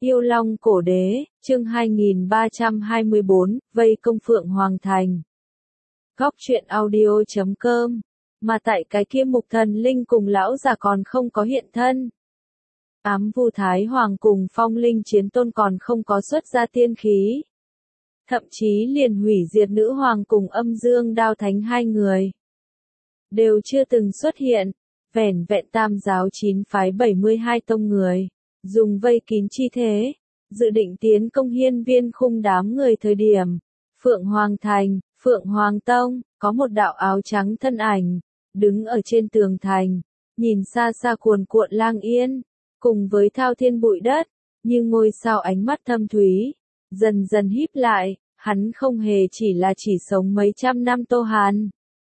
Yêu Long Cổ Đế, chương 2324, vây công Phượng Hoàng Thành. Góc truyện audio.com. Mà tại cái kia Mục Thần Linh cùng lão già còn không có hiện thân. Ám Vu Thái Hoàng cùng Phong Linh Chiến Tôn còn không có xuất ra tiên khí. Thậm chí liền hủy diệt Nữ Hoàng cùng Âm Dương Đao Thánh hai người. Đều chưa từng xuất hiện, vẻn vẹn Tam giáo 9 phái 72 tông người. Dùng vây kín chi thế, dự định tiến công Hiên Viên Khung đám người thời điểm. Phượng Hoàng Thành, Phượng Hoàng Tông, có một đạo áo trắng thân ảnh, đứng ở trên tường thành, nhìn xa xa cuồn cuộn lang yên, cùng với thao thiên bụi đất, như ngôi sao ánh mắt thâm thúy, dần dần híp lại, hắn không hề chỉ sống mấy trăm năm Tô Hàn.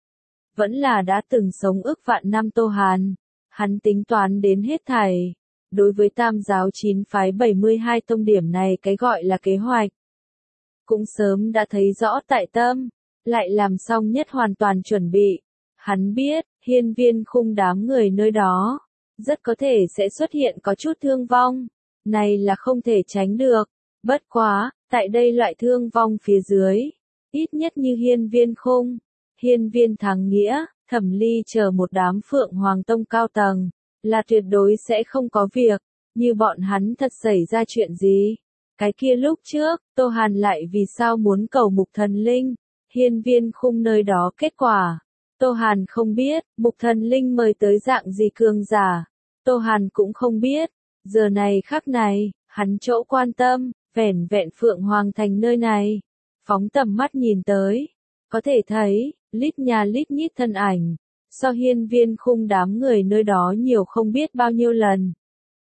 Vẫn là đã từng sống ước vạn năm Tô Hàn, hắn tính toán đến hết thảy. Đối với Tam giáo 9 phái 72 tông điểm này cái gọi là kế hoạch. Cũng sớm đã thấy rõ tại tâm, lại làm xong nhất hoàn toàn chuẩn bị. Hắn biết, Hiên Viên Khung đám người nơi đó, rất có thể sẽ xuất hiện có chút thương vong. Này là không thể tránh được. Bất quá, tại đây loại thương vong phía dưới, ít nhất như Hiên Viên Khung, Hiên Viên Thắng Nghĩa, Thẩm Ly chờ một đám Phượng Hoàng Tông cao tầng. Là tuyệt đối sẽ không có việc, như bọn hắn thật xảy ra chuyện gì. Cái kia lúc trước, Tô Hàn lại vì sao muốn cầu Mục Thần Linh, Hiên Viên Khung nơi đó kết quả. Tô Hàn không biết, Mục Thần Linh mời tới dạng gì cường giả. Tô Hàn cũng không biết, giờ này khắc này, hắn chỗ quan tâm, vẻn vẹn Phượng Hoàng Thành nơi này. Phóng tầm mắt nhìn tới, có thể thấy, lít nhà lít nhít thân ảnh. So Hiên Viên Khung đám người nơi đó nhiều không biết bao nhiêu lần.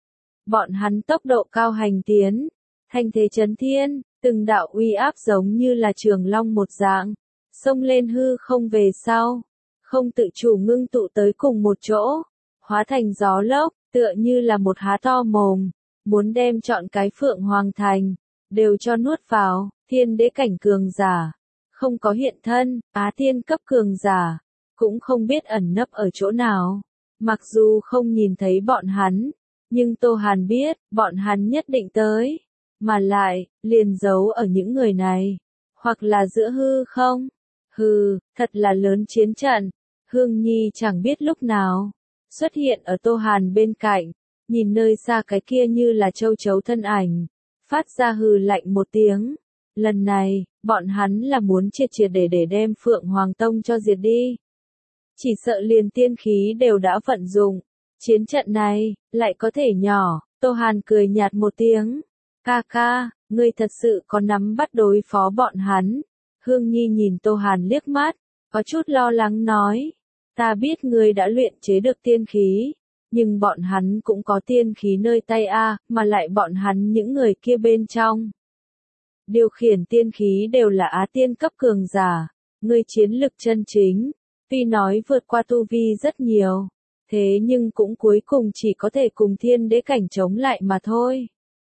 Bọn hắn tốc độ cao hành tiến, thanh thế chấn thiên, từng đạo uy áp giống như là trường long một dạng, xông lên hư không về sau, không tự chủ ngưng tụ tới cùng một chỗ, hóa thành gió lốc, tựa như là một há to mồm, muốn đem trọn cái Phượng Hoàng Thành, đều cho nuốt vào. Thiên đế cảnh cường giả, không có hiện thân, Á tiên cấp cường giả. Cũng không biết ẩn nấp ở chỗ nào. Mặc dù không nhìn thấy bọn hắn, nhưng Tô Hàn biết, bọn hắn nhất định tới. Mà lại, liền giấu ở những người này. Hoặc là giữa hư không? Hừ, thật là lớn chiến trận. Hương Nhi chẳng biết lúc nào. Xuất hiện ở Tô Hàn bên cạnh. Nhìn nơi xa cái kia như là châu chấu thân ảnh. Phát ra hừ lạnh một tiếng. Lần này, bọn hắn là muốn triệt triệt để đem Phượng Hoàng Tông cho diệt đi. Chỉ sợ liền tiên khí đều đã vận dụng. Chiến trận này, lại có thể nhỏ. Tô Hàn cười nhạt một tiếng. Ca ca, ngươi thật sự có nắm bắt đối phó bọn hắn. Hương Nhi nhìn Tô Hàn liếc mắt, có chút lo lắng nói. Ta biết ngươi đã luyện chế được tiên khí. Nhưng bọn hắn cũng có tiên khí nơi tay a, mà lại bọn hắn những người kia bên trong. Điều khiển tiên khí đều là Á tiên cấp cường giả. Ngươi chiến lực chân chính. Tuy nói vượt qua tu vi rất nhiều, thế nhưng cũng cuối cùng chỉ có thể cùng thiên đế cảnh chống lại mà thôi.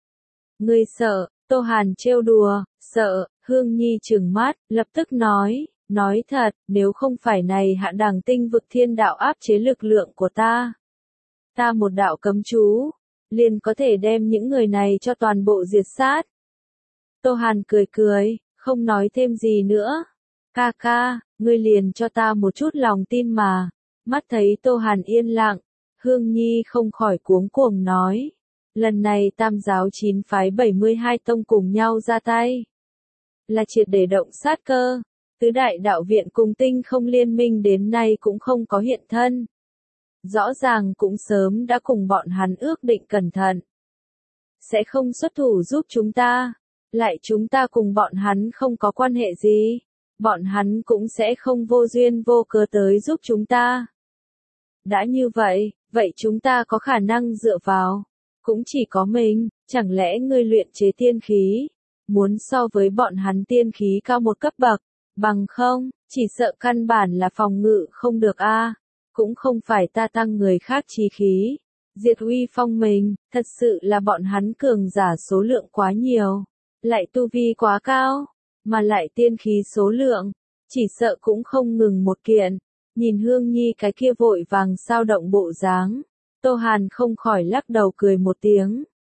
Ngươi sợ, Tô Hàn trêu đùa, sợ, Hương Nhi trừng mắt, lập tức nói thật, nếu không phải này hạ đẳng tinh vực thiên đạo áp chế lực lượng của ta. Ta một đạo cấm chú, liền có thể đem những người này cho toàn bộ diệt sát. Tô Hàn cười, không nói thêm gì nữa. Ca ca, ngươi liền cho ta một chút lòng tin mà. Mắt thấy Tô Hàn yên lặng, Hương Nhi không khỏi cuống cuồng nói. Lần này Tam giáo 9 phái 72 tông cùng nhau ra tay. Là triệt để động sát cơ. Tứ đại đạo viện cùng tinh không liên minh đến nay cũng không có hiện thân. Rõ ràng cũng sớm đã cùng bọn hắn ước định cẩn thận. Sẽ không xuất thủ giúp chúng ta. Lại chúng ta cùng bọn hắn không có quan hệ gì. Bọn hắn cũng sẽ không vô duyên vô cớ tới giúp chúng ta. Đã như vậy, vậy chúng ta có khả năng dựa vào. Cũng chỉ có mình, chẳng lẽ ngươi luyện chế tiên khí, muốn so với bọn hắn tiên khí cao một cấp bậc, bằng không, chỉ sợ căn bản là phòng ngự không được a. Cũng không phải ta tăng người khác chí khí, diệt uy phong mình, thật sự là bọn hắn cường giả số lượng quá nhiều, lại tu vi quá cao. Mà lại tiên khí số lượng, chỉ sợ cũng không ngừng một kiện. Nhìn Hương Nhi cái kia vội vàng sao động bộ dáng, Tô Hàn không khỏi lắc đầu cười một tiếng.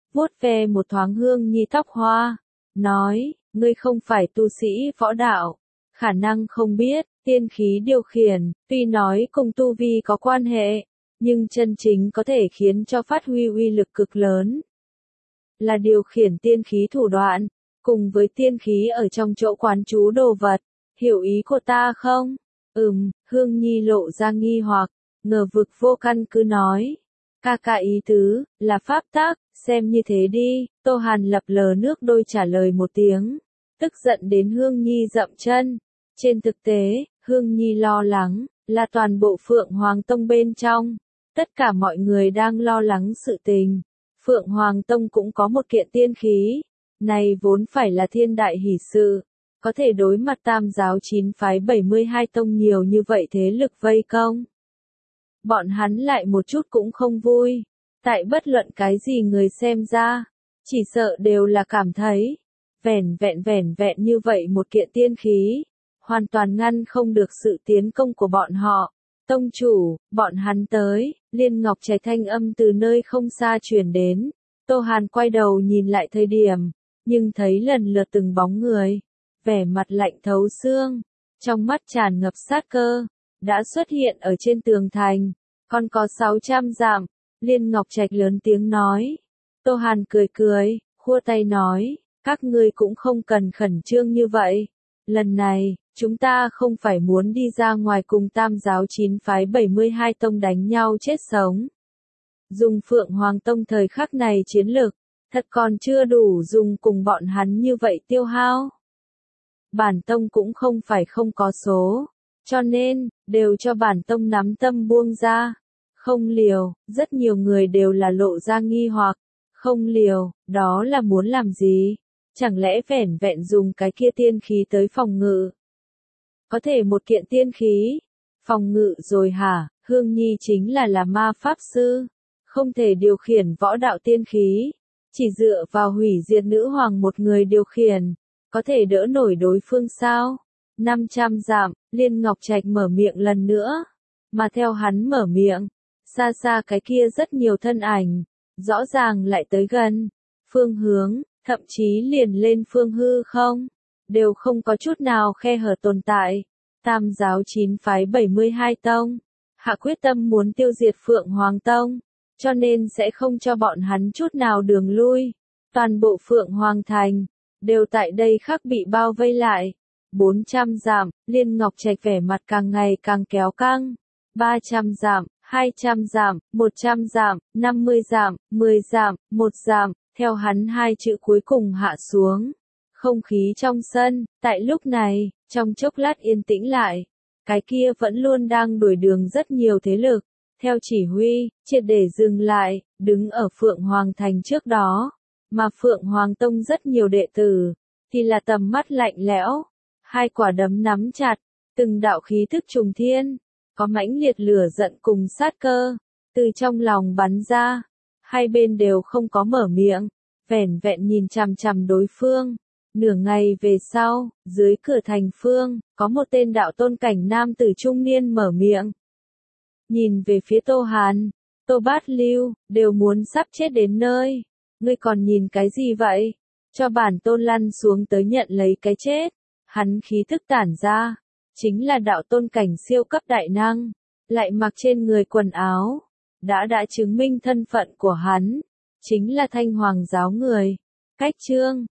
vuốt ve một thoáng Hương Nhi tóc hoa, nói, ngươi không phải tu sĩ võ đạo, khả năng không biết, tiên khí điều khiển, tuy nói cùng tu vi có quan hệ, nhưng chân chính có thể khiến cho phát huy uy lực cực lớn. Là điều khiển tiên khí thủ đoạn, cùng với tiên khí ở trong chỗ quán trú đồ vật, hiểu ý của ta không? Hương Nhi lộ ra nghi hoặc, ngờ vực vô căn cứ nói. Ca ca ý tứ, là pháp tắc, xem như thế đi, Tô Hàn lập lờ nước đôi trả lời một tiếng, tức giận đến Hương Nhi dậm chân. Trên thực tế, Hương Nhi lo lắng, là toàn bộ Phượng Hoàng Tông bên trong, tất cả mọi người đang lo lắng sự tình. Phượng Hoàng Tông cũng có một kiện tiên khí, này vốn phải là thiên đại hỷ sự, có thể đối mặt tam giáo 9 phái 72 tông nhiều như vậy thế lực vây công. Bọn hắn lại một chút cũng không vui, tại bất luận cái gì người xem ra, chỉ sợ đều là cảm thấy, vẻn vẹn như vậy một kiện tiên khí, hoàn toàn ngăn không được sự tiến công của bọn họ. Tông chủ, bọn hắn tới, Liên Ngọc Trạch thanh âm từ nơi không xa truyền đến. Tô Hàn quay đầu nhìn lại thời điểm, nhưng thấy lần lượt từng bóng người, vẻ mặt lạnh thấu xương, trong mắt tràn ngập sát cơ, đã xuất hiện ở trên tường thành, còn có 600 dặm. Liên Ngọc Trạch lớn tiếng nói. Tô Hàn cười, khua tay nói, các ngươi cũng không cần khẩn trương như vậy. Lần này, chúng ta không phải muốn đi ra ngoài cùng tam giáo 9 phái 72 tông đánh nhau chết sống. Dùng Phượng Hoàng Tông thời khắc này chiến lực, thật còn chưa đủ dùng cùng bọn hắn như vậy tiêu hao. Bản tông cũng không phải không có số, cho nên, đều cho bản tông nắm tâm buông ra. Không liều, rất nhiều người đều là lộ ra nghi hoặc, không liều, đó là muốn làm gì? Chẳng lẽ vẻn vẹn dùng cái kia tiên khí tới phòng ngự? Có thể một kiện tiên khí, phòng ngự rồi hả? Hương Nhi chính là ma pháp sư, không thể điều khiển võ đạo tiên khí, chỉ dựa vào hủy diệt nữ hoàng một người điều khiển, có thể đỡ nổi đối phương sao? 500 dặm, Liên Ngọc Trạch mở miệng lần nữa, mà theo hắn mở miệng, xa xa cái kia rất nhiều thân ảnh, rõ ràng lại tới gần, phương hướng, thậm chí liền lên phương hư không, đều không có chút nào khe hở tồn tại. Tam giáo 9 phái 72 tông, hạ quyết tâm muốn tiêu diệt Phượng Hoàng Tông, cho nên sẽ không cho bọn hắn chút nào đường lui. Toàn bộ Phượng Hoàng Thành, đều tại đây khắc bị bao vây lại. 400 dặm, Liên Ngọc Trạch vẻ mặt càng ngày càng kéo căng. 300 dặm, 200 dặm, 100 dặm, 50 dặm, 10 dặm, 1 dặm, theo hắn hai chữ cuối cùng hạ xuống. Không khí trong sân, tại lúc này, trong chốc lát yên tĩnh lại. Cái kia vẫn luôn đang đuổi đường rất nhiều thế lực, theo chỉ huy, triệt để dừng lại, đứng ở Phượng Hoàng Thành trước đó. Mà Phượng Hoàng Tông rất nhiều đệ tử, thì là tầm mắt lạnh lẽo, hai quả đấm nắm chặt, từng đạo khí thức trùng thiên, có mãnh liệt lửa giận cùng sát cơ, từ trong lòng bắn ra. Hai bên đều không có mở miệng, vẻn vẹn nhìn chằm chằm đối phương. Nửa ngày về sau, dưới cửa thành phương, có một tên đạo tôn cảnh nam tử trung niên mở miệng. Nhìn về phía Tô Hàn, Tô Bát Lưu, đều muốn sắp chết đến nơi. Ngươi còn nhìn cái gì vậy? Cho bản tôn lăn xuống tới nhận lấy cái chết. Hắn khí thức tản ra, chính là đạo tôn cảnh siêu cấp đại năng, lại mặc trên người quần áo, đã chứng minh thân phận của hắn, chính là Thanh Hoàng giáo người. Cách chương